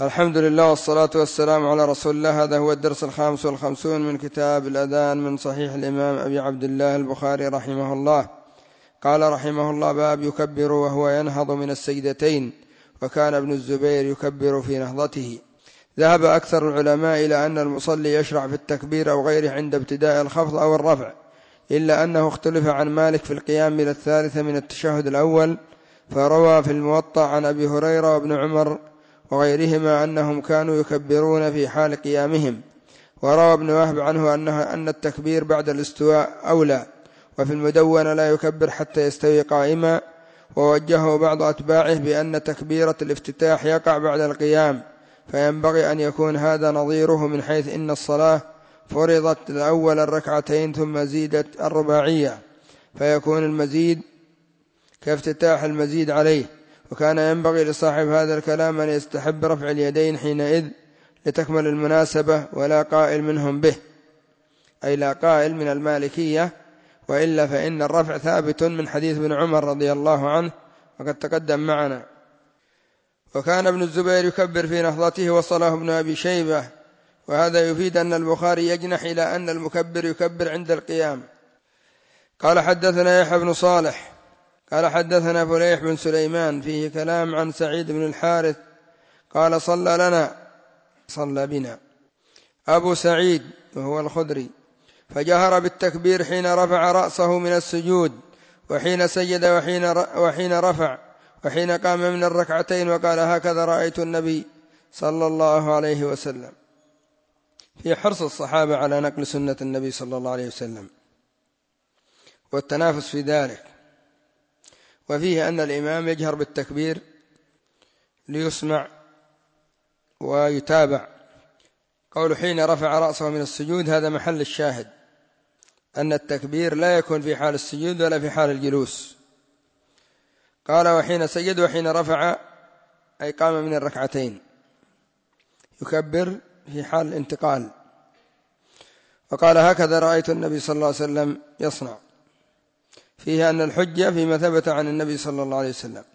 الحمد لله والصلاة والسلام على رسول الله. هذا هو الدرس 55 من كتاب الأذان من صحيح الإمام أبي عبد الله البخاري رحمه الله. قال رحمه الله: باب يكبر وهو ينهض من السجدتين، وكان ابن الزبير يكبر في نهضته. ذهب أكثر العلماء إلى أن المصلي يشرع في التكبير أو غيره عند ابتداء الخفض أو الرفع، إلا أنه اختلف عن مالك في القيام إلى الثالثة من التشهد الأول، فروى في الموطأ عن أبي هريرة وابن عمر وغيرهما أنهم كانوا يكبرون في حال قيامهم، وروى ابن وهب عنه أن التكبير بعد الاستواء أولى، وفي المدونة لا يكبر حتى يستوي قائما. ووجهه بعض أتباعه بأن تكبيرة الافتتاح يقع بعد القيام، فينبغي أن يكون هذا نظيره، من حيث إن الصلاة فرضت الأول الركعتين ثم زيدت الرباعية، فيكون المزيد كافتتاح المزيد عليه. وكان ينبغي لصاحب هذا الكلام أن يستحب رفع اليدين حينئذ لتكمل المناسبة، ولا قائل منهم به، أي لا قائل من المالكية، وإلا فإن الرفع ثابت من حديث ابن عمر رضي الله عنه وقد تقدم معنا. وكان ابن الزبير يكبر في نهضته، وصله ابن أبي شيبة، وهذا يفيد أن البخاري يجنح إلى أن المكبر يكبر عند القيام. قال حدثنا يحيى بن صالح قال حدثنا فليح بن سليمان، فيه كلام عن سعيد بن الحارث قال صلى بنا أبو سعيد وهو الخدري، فجهر بالتكبير حين رفع رأسه من السجود، وحين سجد، وحين رفع، وحين قام من الركعتين، وقال: هكذا رأيت النبي صلى الله عليه وسلم. في حرص الصحابة على نقل سنة النبي صلى الله عليه وسلم والتنافس في ذلك. وفيه أن الإمام يجهر بالتكبير ليسمع ويتابع. قول حين رفع رأسه من السجود هذا محل الشاهد، أن التكبير لا يكون في حال السجود ولا في حال الجلوس. قال: وحين سجد وحين رفع، أي قام من الركعتين، يكبر في حال الانتقال. وقال: هكذا رأيت النبي صلى الله عليه وسلم يصنع. فيه أن الحجة فيما ثبت عن النبي صلى الله عليه وسلم.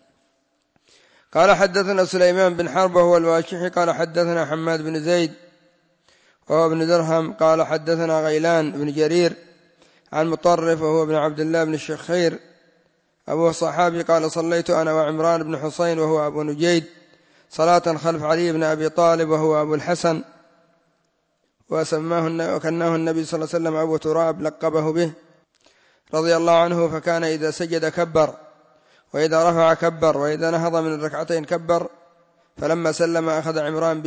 قال حدثنا سليمان بن حرب وهو الواشحي قال حدثنا حماد بن زيد وهو ابن درهم قال حدثنا غيلان بن جرير عن مطرف وهو ابن عبد الله بن الشخير أبوه صحابي قال: صليت أنا وعمران بن حسين وهو أبو نجيد صلاة خلف علي بن أبي طالب وهو أبو الحسن، وكناه النبي صلى الله عليه وسلم أبو تراب، لقبه به رضي الله عنه. فكان إذا سجد كبر، وإذا رفع كبر، وإذا نهض من الركعتين كبر. فلما سلم أخذ عمران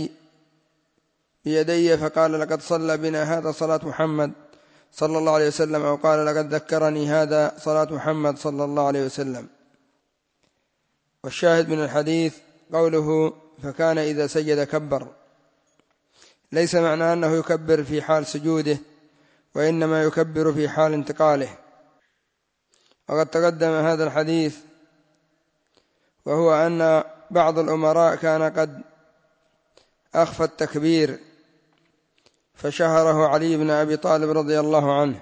بيدي فقال: لقد صلى بنا هذا صلاة محمد صلى الله عليه وسلم، أو قال: لقد ذكرني هذا صلاة محمد صلى الله عليه وسلم. والشاهد من الحديث قوله: فكان إذا سجد كبر، ليس معنى أنه يكبر في حال سجوده، وإنما يكبر في حال انتقاله. وقد تقدم هذا الحديث، وهو أن بعض الأمراء كان قد أخفى التكبير فشهره علي بن أبي طالب رضي الله عنه.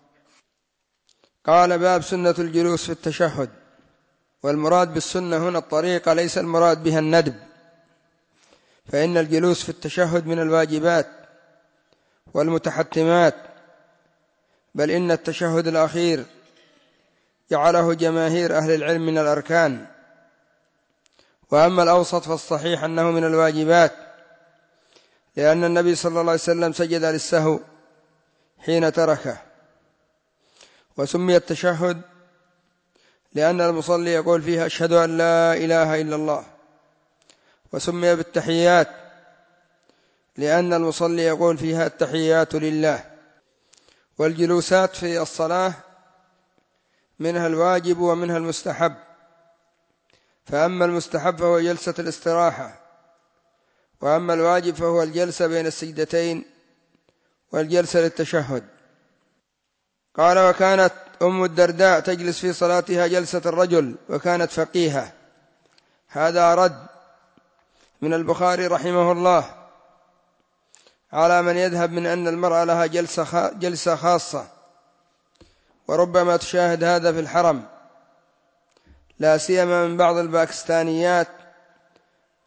قال: باب سنة الجلوس في التشهد. والمراد بالسنة هنا الطريقة، ليس المراد بها الندب، فإن الجلوس في التشهد من الواجبات والمتحتمات، بل إن التشهد الأخير جعله جماهير أهل العلم من الأركان. وأما الأوسط فالصحيح أنه من الواجبات، لأن النبي صلى الله عليه وسلم سجد للسهو حين تركه. وسمي التشهد لأن المصلي يقول فيها: أشهد أن لا إله إلا الله. وسمي بالتحيات لأن المصلي يقول فيها: التحيات لله. والجلوسات في الصلاة منها الواجب ومنها المستحب، فأما المستحب فهو جلسة الاستراحة، وأما الواجب فهو الجلسة بين السجدتين والجلسة للتشهد. قال: وكانت أم الدرداء تجلس في صلاتها جلسة الرجل، وكانت فقيهة. هذا رد من البخاري رحمه الله على من يذهب من أن المرأة لها جلسة خاصة، وربما تشاهد هذا في الحرم، لا سيما من بعض الباكستانيات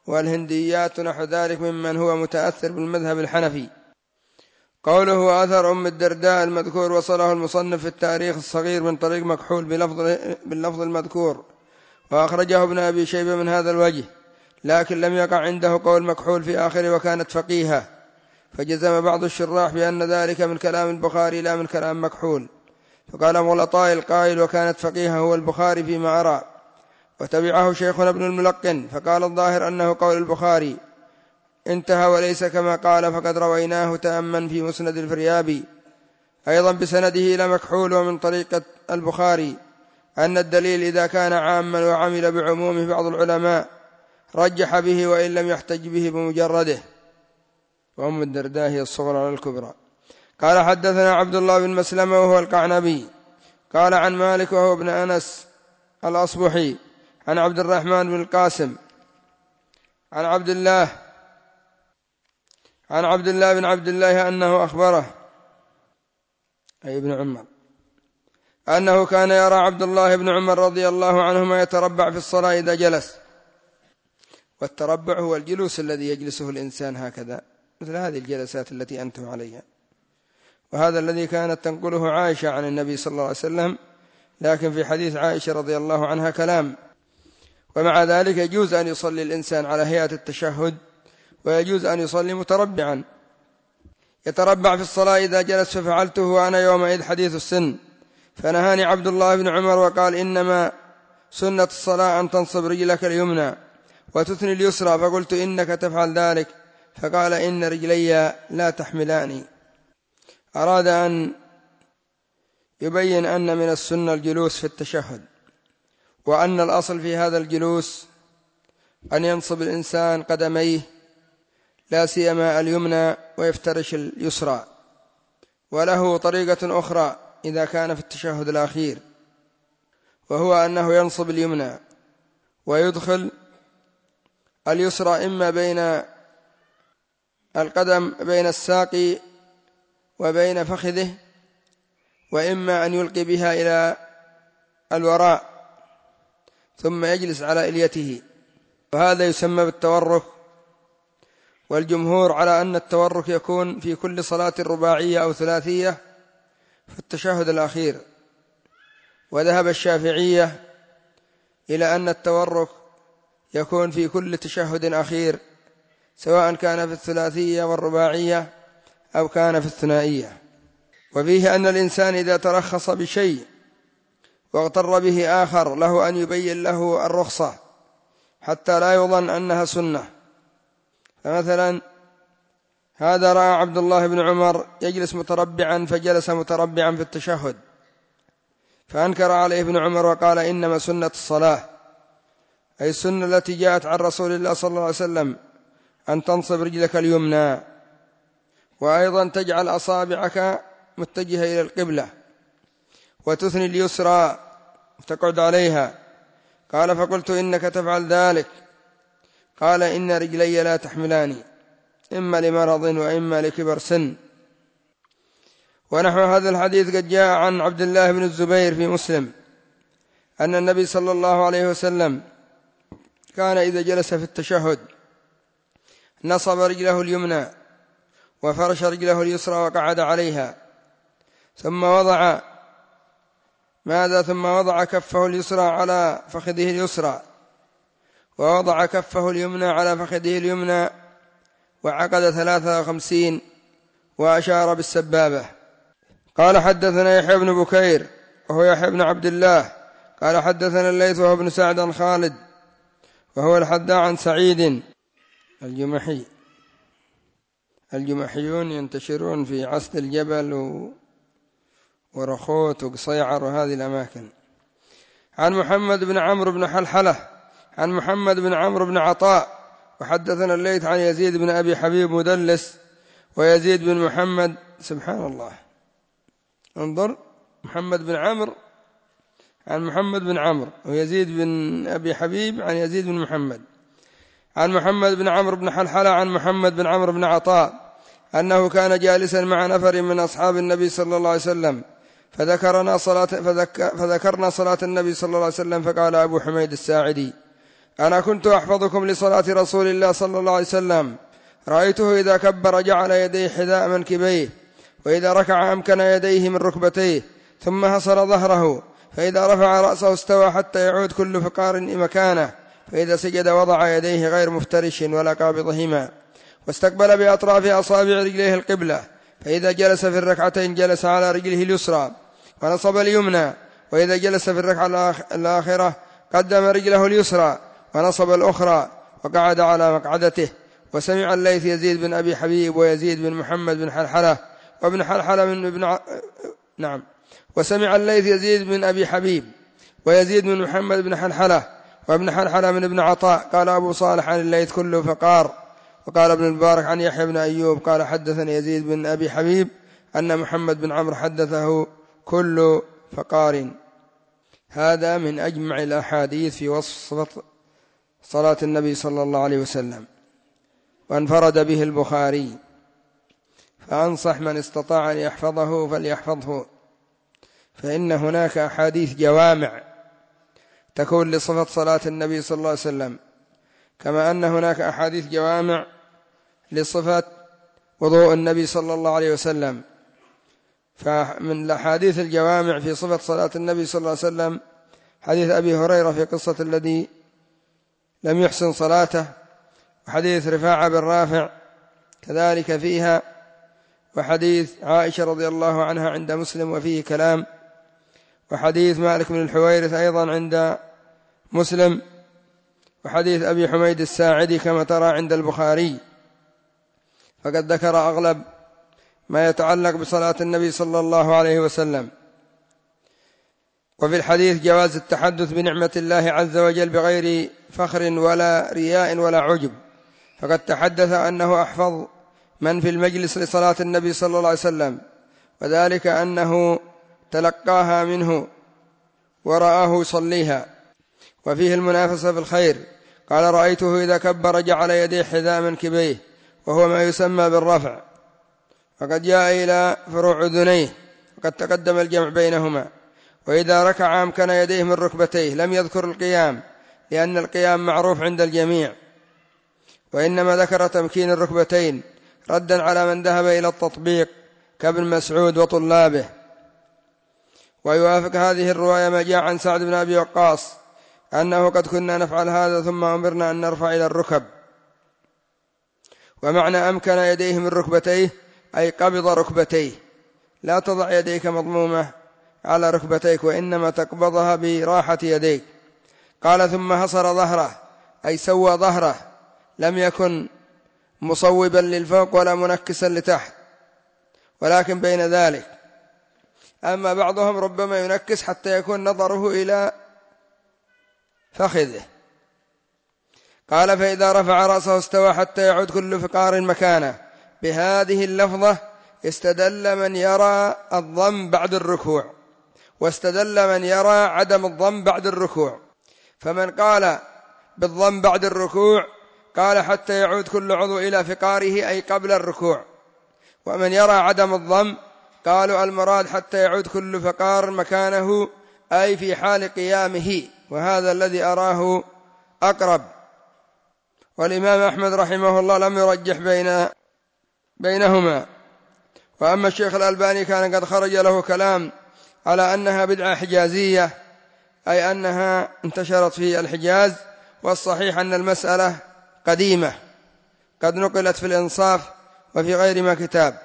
والهنديات نحو ذلك ممن هو متأثر بالمذهب الحنفي. قوله أثر أم الدرداء المذكور وصله المصنف في التاريخ الصغير من طريق مكحول باللفظ المذكور، وأخرجه ابن أبي شيبة من هذا الوجه، لكن لم يقع عنده قول مكحول في آخره وكانت فقيهة، فجزم بعض الشراح بأن ذلك من كلام البخاري لا من كلام مكحول، فقال مغلطاء القائل وكانت فقيهة هو البخاري فيما أرى، وتبعه شيخنا ابن الملقن فقال الظاهر أنه قول البخاري، انتهى وليس كما قال، فقد رويناه تأما في مسند الفريابي أيضا بسنده إلى مكحول ومن طريقة البخاري أن الدليل إذا كان عاما وعمل بعمومه بعض العلماء رجح به وإن لم يحتج به بمجرده. وأم الدرداء هي الصغرى على الكبرى. قال حدثنا عبد الله بن مسلمة وهو القعنبي قال عن مالك وهو ابن أنس الأصبحي عن عبد الرحمن بن القاسم عن عبد الله بن عبد الله أنه أخبره أي ابن عمر أنه كان يرى عبد الله بن عمر رضي الله عنهما يتربع في الصلاة إذا جلس، والتربع هو الجلوس الذي يجلسه الإنسان هكذا مثل هذه الجلسات التي أنتم عليها، وهذا الذي كانت تنقله عائشة عن النبي صلى الله عليه وسلم، لكن في حديث عائشة رضي الله عنها كلام. ومع ذلك يجوز أن يصلي الإنسان على هيئة التشهد، ويجوز أن يصلي متربعا، يتربع في الصلاة إذا جلس، ففعلته وأنا يومئذ حديث السن، فنهاني عبد الله بن عمر وقال إنما سنة الصلاة أن تنصب رجلك اليمنى وتثني اليسرى، فقلت إنك تفعل ذلك، فقال إن رجلي لا تحملاني. أراد أن يبين أن من السنة الجلوس في التشهد، وأن الأصل في هذا الجلوس أن ينصب الإنسان قدميه لا سيما اليمنى ويفترش اليسرى، وله طريقة أخرى إذا كان في التشهد الأخير، وهو أنه ينصب اليمنى ويدخل اليسرى إما بين القدم بين الساق وبين فخذه، وإما أن يلقي بها إلى الوراء ثم يجلس على إليته، وهذا يسمى بالتورك. والجمهور على أن التورك يكون في كل صلاة رباعية أو ثلاثية في التشهد الأخير، وذهب الشافعية إلى أن التورك يكون في كل تشهد أخير، سواء كان في الثلاثية والرباعية أو كان في الثنائية. وفيه أن الإنسان إذا ترخص بشيء واغتر به آخر له أن يبين له الرخصة حتى لا يظن أنها سنة. فمثلا هذا رأى عبد الله بن عمر يجلس متربعا فجلس متربعا في التشهد، فأنكر عليه ابن عمر وقال إنما سنة الصلاة، أي السنة التي جاءت عن رسول الله صلى الله عليه وسلم، أن تنصب رجلك اليمنى، وأيضا تجعل أصابعك متجهة إلى القبلة، وتثني اليسرى وتقعد عليها. قال فقلت إنك تفعل ذلك، قال إن رجلي لا تحملاني، إما لمرض وإما لكبر سن. ونحو هذا الحديث قد جاء عن عبد الله بن الزبير في مسلم أن النبي صلى الله عليه وسلم كان إذا جلس في التشهد نصب رجله اليمنى وفرش رجله اليسرى وقعد عليها، ثم وضع كفه اليسرى على فخذه اليسرى، ووضع كفه اليمنى على فخذه اليمنى، وعقد 53 وأشار بالسبابة. قال حدثنا يحيى بن بكير وهو يحيى بن عبد الله قال حدثنا الليث وهو ابن سعد عن خالد وهو الحداء عن سعيد الجمحي. الجمحيون ينتشرون في عسد الجبل ورخوت وقصيعر وهذه الأماكن. عن محمد بن عمرو بن حلحلة عن محمد بن عمرو بن عطاء وحدثنا الليث عن يزيد بن أبي حبيب مدلس ويزيد بن محمد، سبحان الله، انظر، محمد بن عمرو عن محمد بن عمرو، ويزيد بن أبي حبيب عن يزيد بن محمد، عن محمد بن عمرو بن حلحلة عن محمد بن عمرو بن عطاء أنه كان جالسا مع نفر من أصحاب النبي صلى الله عليه وسلم فذكرنا صلاة النبي صلى الله عليه وسلم، فقال أبو حميد الساعدي أنا كنت أحفظكم لصلاة رسول الله صلى الله عليه وسلم، رأيته إذا كبر جعل يديه حذاء منكبيه، وإذا ركع أمكن يديه من ركبتيه، ثم هصر ظهره، فإذا رفع رأسه استوى حتى يعود كل فقار مكانه، فإذا سجد وضع يديه غير مفترش ولا قابضهما، واستقبل بأطراف أصابع رجليه القبلة، فإذا جلس في الركعتين جلس على رجله اليسرى ونصب اليمنى، وإذا جلس في الركعة الآخرة قدم رجله اليسرى ونصب الأخرى وقعد على مقعدته. وسمع الليث يزيد بن أبي حبيب ويزيد بن محمد بن حلحلة وابن حلحلة وسمع الليث يزيد بن أبي حبيب ويزيد بن محمد بن حلحلة وابن حلحلة من ابن عطاء. قال أبو صالح عن الليث كله فقار. وقال ابن المبارك عن يحيى بن أيوب قال حدثني يزيد بن أبي حبيب أن محمد بن عمرو حدثه كل فقار. هذا من أجمع الأحاديث في وصف صلاة النبي صلى الله عليه وسلم، وانفرد به البخاري، فأنصح من استطاع أن يحفظه فليحفظه، فإن هناك أحاديث جوامع تكون لصفة صلاة النبي صلى الله عليه وسلم، كما أن هناك أحاديث جوامع لصفة وضوء النبي صلى الله عليه وسلم. فمن الأحاديث الجوامع في صفة صلاة النبي صلى الله عليه وسلم حديث أبي هريرة في قصة الذي لم يحسن صلاته، وحديث رفاعة بن رافع كذلك فيها، وحديث عائشة رضي الله عنها عند مسلم وفيه كلام، وحديث مالك بن الحويرث أيضا عند مسلم، وحديث أبي حميد الساعدي كما ترى عند البخاري. فقد ذكر أغلب ما يتعلق بصلاة النبي صلى الله عليه وسلم. وفي الحديث جواز التحدث بنعمة الله عز وجل بغير فخر ولا رياء ولا عجب، فقد تحدث أنه أحفظ من في المجلس لصلاة النبي صلى الله عليه وسلم، وذلك أنه تلقاها منه ورآه يصليها. وفيه المنافسة في الخير. قال رأيته إذا كبر جعل يديه حذاء منكبيه، وهو ما يسمى بالرفع، فقد جاء إلى فروع أذنيه، وقد تقدم الجمع بينهما. وإذا ركع أمكن يديه من ركبتيه، لم يذكر القيام لأن القيام معروف عند الجميع، وإنما ذكر تمكين الركبتين ردا على من ذهب إلى التطبيق كابن مسعود وطلابه. ويوافق هذه الرواية ما جاء عن سعد بن أبي وقاص أنه قد كنا نفعل هذا ثم أمرنا أن نرفع إلى الركب. ومعنى أمكن يديه من ركبتيه أي قبض ركبتيه، لا تضع يديك مضمومة على ركبتيك، وإنما تقبضها براحة يديك. قال ثم هصر ظهره أي سوى ظهره، لم يكن مصوبا للفوق ولا منكسا لتحت، ولكن بين ذلك. أما بعضهم ربما ينكس حتى يكون نظره إلى فخذه. قال فإذا رفع رأسه استوى حتى يعود كل فقار مكانه. بهذه اللفظة استدل من يرى الضم بعد الركوع، واستدل من يرى عدم الضم بعد الركوع. فمن قال بالضم بعد الركوع قال حتى يعود كل عضو إلى فقاره أي قبل الركوع. ومن يرى عدم الضم قالوا المراد حتى يعود كل فقار مكانه أي في حال قيامه، وهذا الذي أراه أقرب. والإمام أحمد رحمه الله لم يرجح بينهما. وأما الشيخ الألباني كان قد خرج له كلام على أنها بدعة حجازية، أي أنها انتشرت في الحجاز، والصحيح أن المسألة قديمة قد نقلت في الإنصاف وفي غير ما كتاب،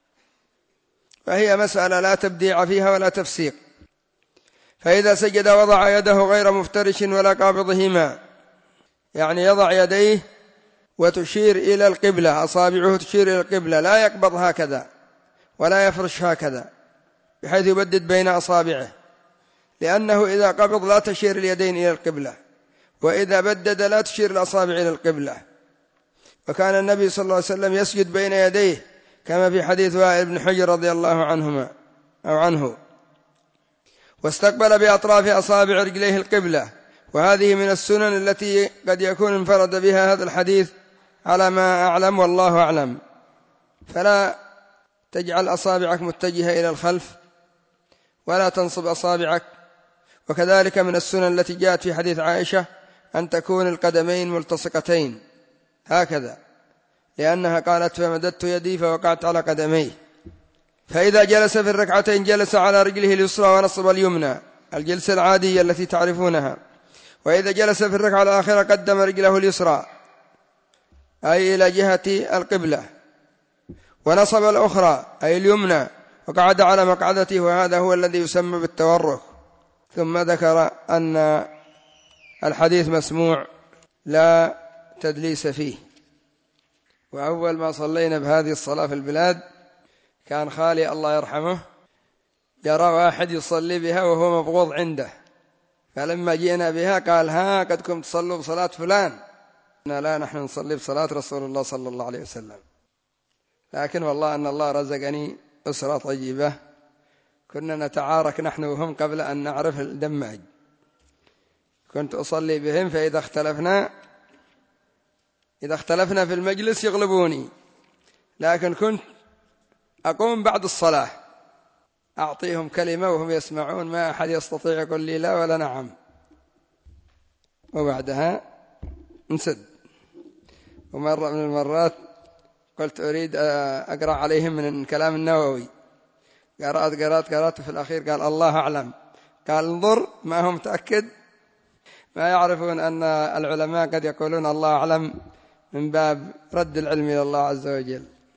فهي مسألة لا تبديع فيها ولا تفسيق. فإذا سجد وضع يده غير مفترش ولا قابضهما، يعني يضع يديه وتشير إلى القبلة، أصابعه تشير إلى القبلة، لا يقبض هكذا ولا يفرش هكذا بحيث يبدد بين أصابعه، لأنه إذا قبض لا تشير اليدين إلى القبلة، وإذا بدد لا تشير الأصابع إلى القبلة. وكان النبي صلى الله عليه وسلم يسجد بين يديه كما في حديث وائل بن حجر رضي الله عنه. واستقبل بأطراف أصابع رجليه القبلة، وهذه من السنن التي قد يكون انفرد بها هذا الحديث على ما أعلم والله أعلم. فلا تجعل أصابعك متجهة إلى الخلف ولا تنصب أصابعك. وكذلك من السنن التي جاءت في حديث عائشة أن تكون القدمين ملتصقتين هكذا، لأنها قالت فمددت يدي فوقعت على قدميه. فإذا جلس في الركعتين جلس على رجله اليسرى ونصب اليمنى، الجلسة العادية التي تعرفونها. وإذا جلس في الركعة الآخرة قدم رجله اليسرى أي إلى جهة القبلة، ونصب الأخرى أي اليمنى، وقعد على مقعدته، وهذا هو الذي يسمى بالتورك. ثم ذكر أن الحديث مسموع لا تدليس فيه. وأول ما صلينا بهذه الصلاة في البلاد كان خالي الله يرحمه يرى واحد يصلي بها وهو مبغوض عنده، فلما جئنا بها قال ها قد كنت تصلوا بصلاة فلان. لا، نحن نصلي بصلاة رسول الله صلى الله عليه وسلم. لكن والله أن الله رزقني أسرة طيبة، كنا نتعارك نحن وهم قبل أن نعرف الدمج. كنت أصلي بهم، فإذا اختلفنا في المجلس يغلبوني، لكن كنت أقوم بعد الصلاة أعطيهم كلمة وهم يسمعون، ما أحد يستطيع يقول لي لا ولا نعم، وبعدها نسد. ومرة من المرات قلت أريد أقرأ عليهم من كلام النووي، قرأت في الأخير قال الله أعلم، قال انظر ما هم متأكد، ما يعرفون أن العلماء قد يقولون الله أعلم من باب رد العلم إلى الله عز وجل.